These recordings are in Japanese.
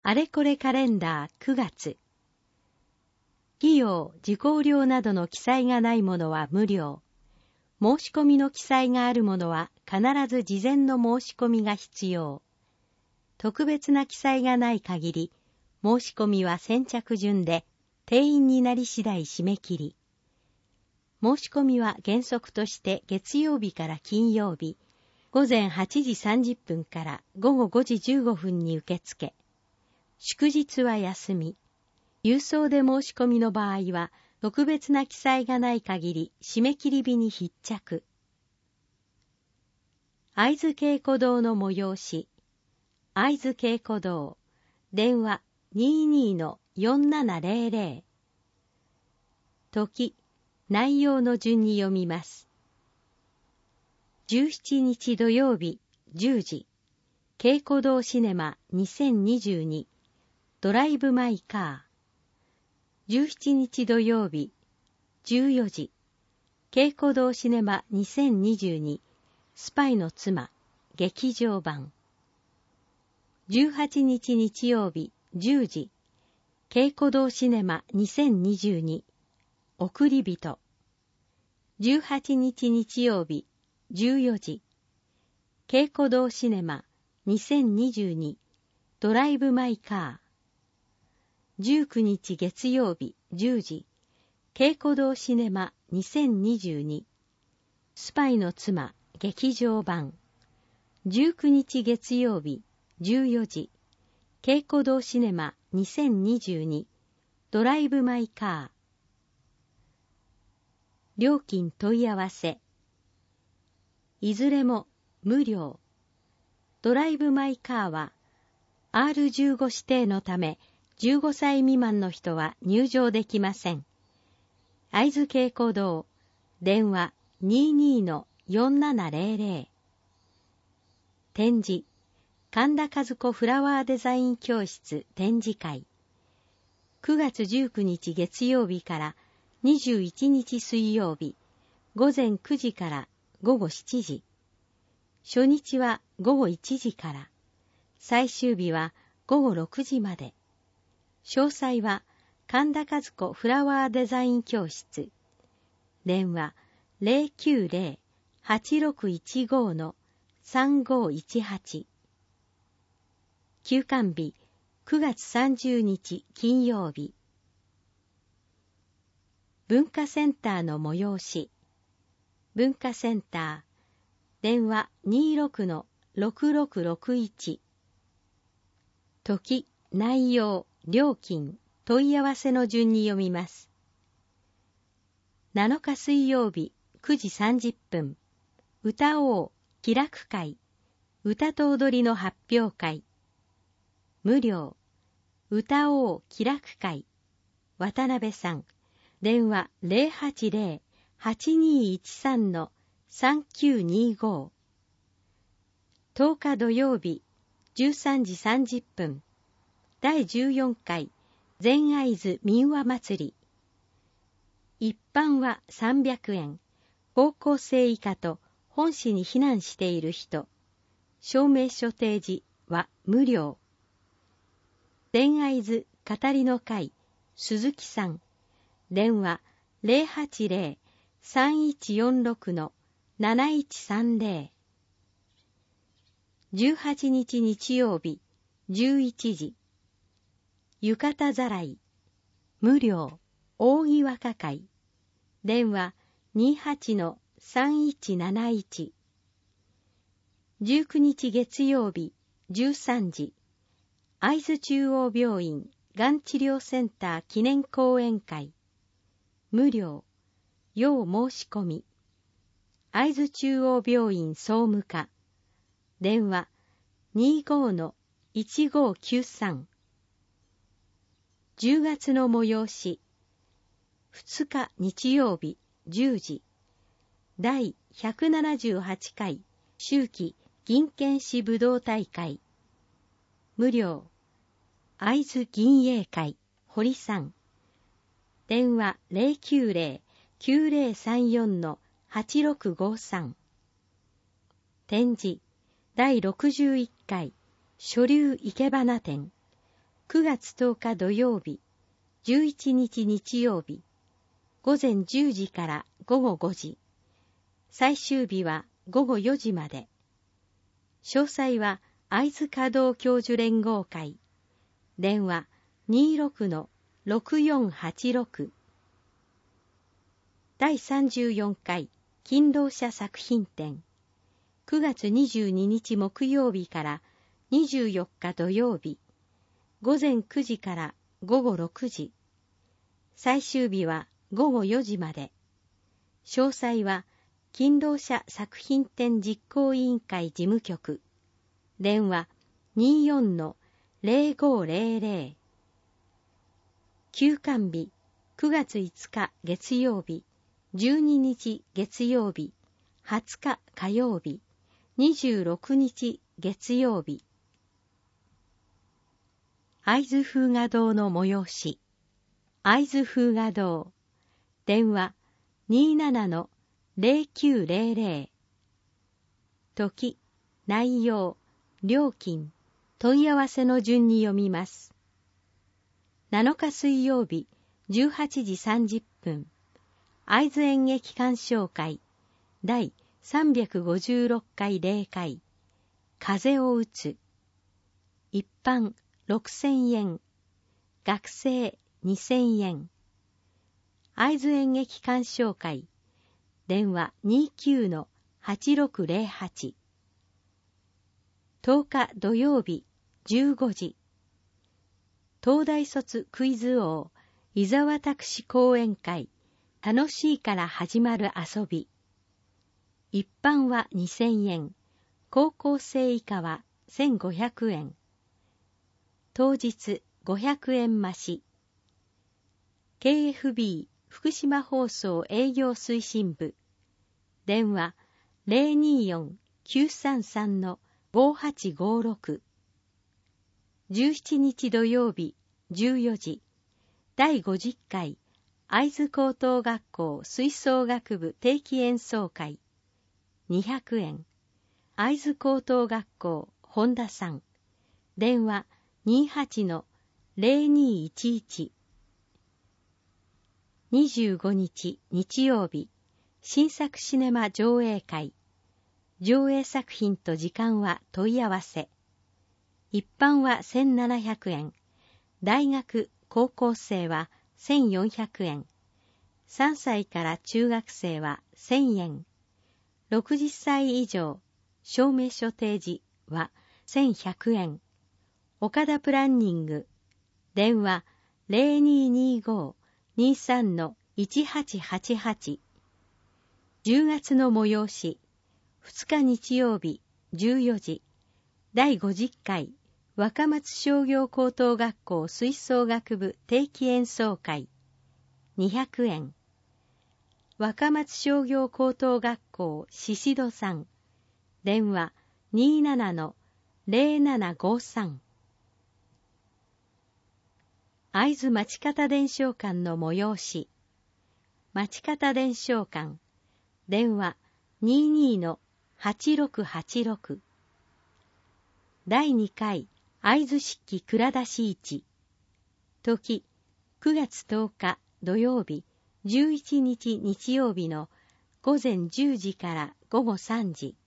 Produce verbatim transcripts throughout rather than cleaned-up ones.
あれこれカレンダーくがつ。費用、受講料などの記載がないものは無料。申し込みの記載があるものは必ず事前の申し込みが必要。特別な記載がない限り、申し込みは先着順で、定員になり次第締め切り。申し込みは原則として月曜日から金曜日、午前はちじさんじゅっぷんから午後ごじじゅうごふんに受け付け、祝日は休み。郵送で申し込みの場合は、特別な記載がない限り、締め切り日に必着。会津稽古堂の催し。会津稽古堂。電話 にじゅうにのよんななぜろぜろ。時、内容の順に読みます。じゅうしちにち土曜日、じゅうじ。稽古堂シネマにせんにじゅうに。ドライブマイカー。じゅうしちにち土曜日、じゅうよじ。稽古堂シネマにせんにじゅうに。スパイの妻、劇場版。じゅうはちにち日曜日、じゅうじ。稽古堂シネマにせんにじゅうに。送り人。じゅうはちにち日曜日、じゅうよじ。稽古堂シネマにせんにじゅうに。ドライブマイカー。じゅうくにち月曜日、じゅうじ。稽古堂シネマにせんにじゅうに。スパイの妻、劇場版。じゅうくにち月曜日、じゅうよじ。稽古堂シネマにせんにじゅうに。ドライブマイカー。料金問い合わせ。いずれも無料。ドライブマイカーは アールじゅうご 指定のため、じゅうごさい未満の人は入場できません。会津稽古堂、電話 にじゅうにのよんななぜろぜろ。展示、神田和子フラワーデザイン教室展示会。くがつじゅうくにち月曜日からにじゅういちにち水曜日、午前くじから午後しちじ。初日は午後いちじから、最終日は午後ろくじまで。詳細は神田和子フラワーデザイン教室。電話 ゼロきゅうゼロ はちろくいちご さんごいちはち。休館日くがつさんじゅうにち金曜日。文化センターの催し。文化センター、電話 にじゅうろくのろくろくろくいち。時、内容、料金、問い合わせの順に読みます。なのか水曜日くじさんじゅっぷん、歌おう気楽会、歌と踊りの発表会。無料、歌おう気楽会、渡辺さん、電話 ゼロはちゼロ はちにいちさんのさんきゅうにご。とおか土曜日じゅうさんじさんじゅっぷん、だいじゅうよんかい全会津民話祭り。一般はさんびゃくえん、高校生以下と本市に避難している人、証明書提示は無料。全会津語りの会、鈴木さん、電話 ゼロはちゼロ さんいちよんろくのなないちさんぜろ。じゅうはちにち日曜日じゅういちじ。浴衣ざらい、無料、扇和歌会。電話 にじゅうはちのさんいちなないち。じゅうくにち月曜日じゅうさんじ。会津中央病院がん治療センター記念講演会。無料、要申し込み。会津中央病院総務課。電話 にじゅうごのいちごきゅうさん。じゅうがつの催し。ふつか日曜日じゅうじ。だいひゃくななじゅうはちかい秋季銀剣士武道大会。無料、会津銀英会堀さん。電話 ゼロきゅうゼロ きゅうゼロさんよんのはちろくごさん。展示、だいろくじゅういっかい書流生け花展。 くがつとおか土曜日、じゅういちにち日曜日、ごぜんじゅうじからごごごじ、最終日はごごよじまで。詳細は会津華道教授連合会、電話 にじゅうろくのろくよんはちろく。だいさんじゅうよんかい勤労者作品展、くがつにじゅうににち木曜日からにじゅうよっか土曜日、ごぜんくじからごごろくじ、最終日はごごよじまで。詳細は勤労者作品展実行委員会事務局、電話 にじゅうよんのぜろごぜろぜろ。休館日くがついつか月曜日、じゅうににち月曜日、はつか火曜日、にじゅうろくにち月曜日。会津風雅堂の催し。会津風雅堂、電話 にじゅうななのぜろきゅうぜろぜろ。時、内容、料金、問い合わせの順に読みます。なのか水曜日、じゅうはちじさんじゅっぷん、会津演劇鑑賞会、だいさんびゃくごじゅうろっかい例会、風を打つ。一般ろくせんえん、学生にせんえん。会津演劇鑑賞会、電話 にじゅうきゅうのはちろくぜろはち。とおか土曜日、じゅうごじ。東大卒クイズ王、伊沢拓司講演会、楽しいから始まる遊び。一般はにせんえん、高校生以下はせんごひゃくえん。当日ごひゃくえん増し。ケーエフビー 福島放送営業推進部、電話 ぜろにーよんきゅうさんさんのごはちごろく。じゅうしちにち土曜日、じゅうよじ、だいごじゅっかい会津高等学校吹奏楽部定期演奏会、にひゃくえん。会津高等学校本田さん、電話 にじゅうはちのぜろにーいちいち。にじゅうごにち日曜日、新作シネマ上映会。上映作品と時間は問い合わせ。一般はせんななひゃくえん、大学・高校生はせんよんひゃくえん、さんさいから中学生はせんえん、ろくじゅっさい以上、証明書提示はせんひゃくえん。岡田プランニング、電話 ぜろにーにーごーにーさんのいちはちはちはち。じゅうがつの催し、ふつか日曜日、じゅうよじ、だいごじゅっかい若松商業高等学校吹奏楽部定期演奏会、にひゃくえん。若松商業高等学校宍戸さん、電話 にじゅうななのぜろななごさん。会津町方伝承館の催し。町方伝承館、電話 にじゅうにのはちろくはちろく。だいにかい会津式蔵出し市。時、くがつとおか土曜日、じゅういちにち日曜日のごぜんじゅうじからごごさんじ。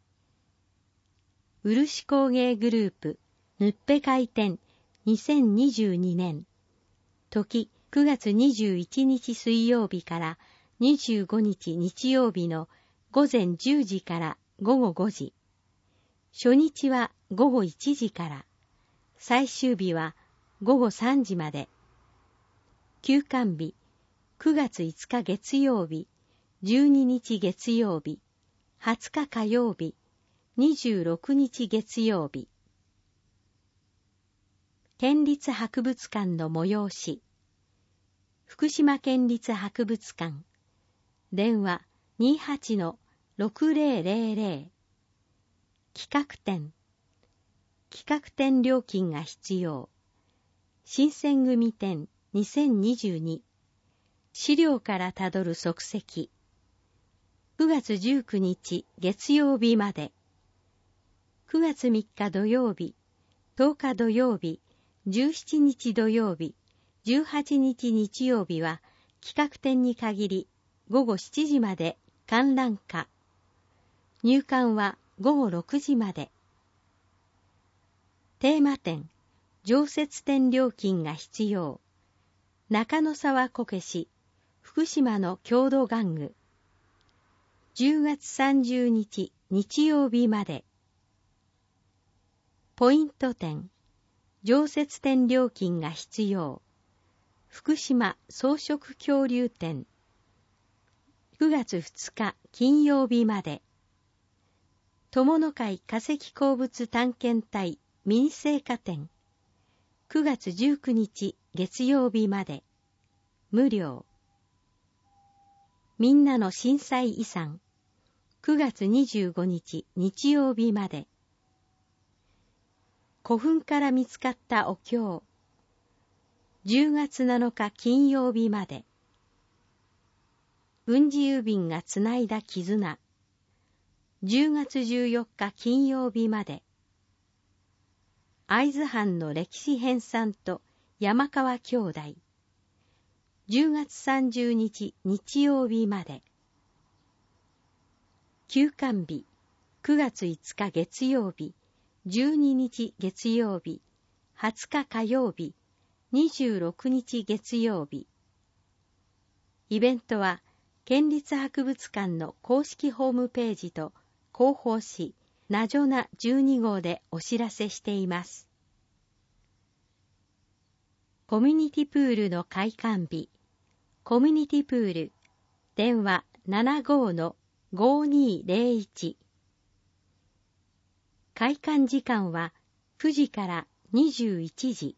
漆工芸グループヌッペ開店にせんにじゅうにねん。時、くがつにじゅういちにち水曜日からにじゅうごにち日曜日のごぜんじゅうじからごごごじ。初日はごごいちじから、最終日はごごさんじまで。休館日、くがついつか月曜日、じゅうににち月曜日、はつか火曜日、にじゅうろくにち月曜日。県立博物館の催し。福島県立博物館、電話 にじゅうはちのろくぜろぜろぜろ。企画展。企画展料金が必要。新選組展にせんにじゅうに。資料からたどる足跡。くがつじゅうくにち月曜日まで。くがつみっか土曜日、とおか土曜日、 じゅうしちにち土曜日、じゅうはちにち日曜日は企画展に限りごごしちじまで観覧価。入館はごごろくじまで。テーマ展、常設展料金が必要。中野沢こけし、福島の郷土玩具。じゅうがつさんじゅうにち日曜日まで。ポイント展、常設展料金が必要。福島装飾恐竜展。くがつふつか金曜日まで。友の会化石鉱物探検隊ミニ聖火展。くがつじゅうくにち月曜日まで。無料。みんなの震災遺産。くがつにじゅうごにち日曜日まで。古墳から見つかったお経。じゅうがつなのか金曜日まで。軍事郵便がつないだ絆。じゅうがつじゅうよっか金曜日まで。会津藩の歴史編纂と山川兄弟。じゅうがつさんじゅうにち日曜日まで。休館日、くがついつか月曜日、じゅうににち月曜日、はつか火曜日、にじゅうろくにち月曜日。イベントは県立博物館の公式ホームページと広報誌ナジョナじゅうにごうでお知らせしています。コミュニティプールの開館日。コミュニティプール電話 ななごーのごーにーぜろいち。開館時間はくじからにじゅういちじ。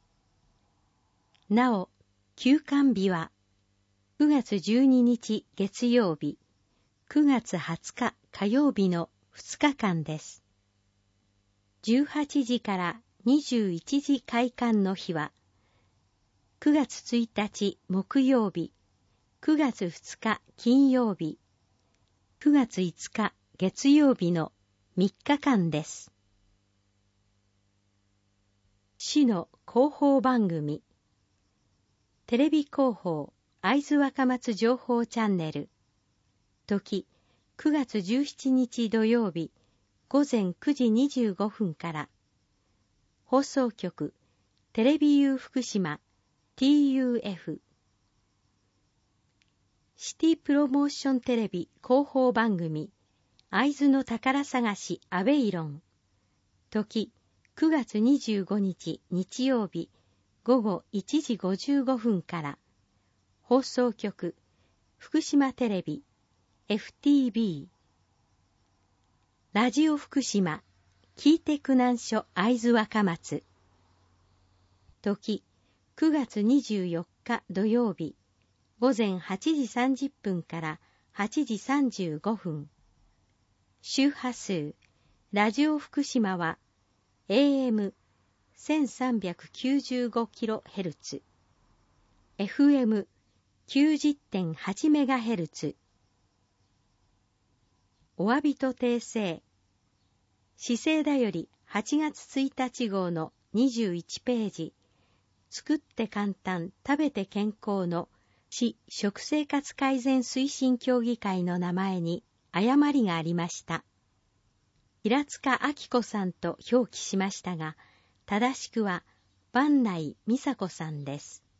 なお、休館日はくがつじゅうににち月曜日、くがつはつか火曜日のふつかかんです。じゅうはちじからにじゅういちじ開館の日は、くがつついたち木曜日、くがつふつか金曜日、くがついつか月曜日のみっかかんです。市の広報番組。テレビ広報会津若松情報チャンネル。時、くがつじゅうしちにち土曜日、ごぜんくじにじゅうごふんから。放送局、テレビユー福島 ティーユーエフ。シティプロモーションテレビ広報番組、会津の宝探しアベイロン。時、くがつにじゅうごにち日曜日、ごごいちじごじゅうごふんから。放送局、福島テレビ、エフティービー。ラジオ福島、聞いて苦難所会津若松。時、くがつにじゅうよっか土曜日、ごぜんはちじさんじゅっぷんからはちじさんじゅうごふん。周波数、ラジオ福島は、エーエムせんさんびゃくきゅうじゅうごキロヘルツ、エフエムきゅうじゅってんはちメガヘルツ。お詫びと訂正。市政だよりはちがつついたち号のにじゅういちページ、作って簡単食べて健康の市食生活改善推進協議会の名前に誤りがありました。平塚明子さんと表記しましたが、正しくは坂内美佐子さんです。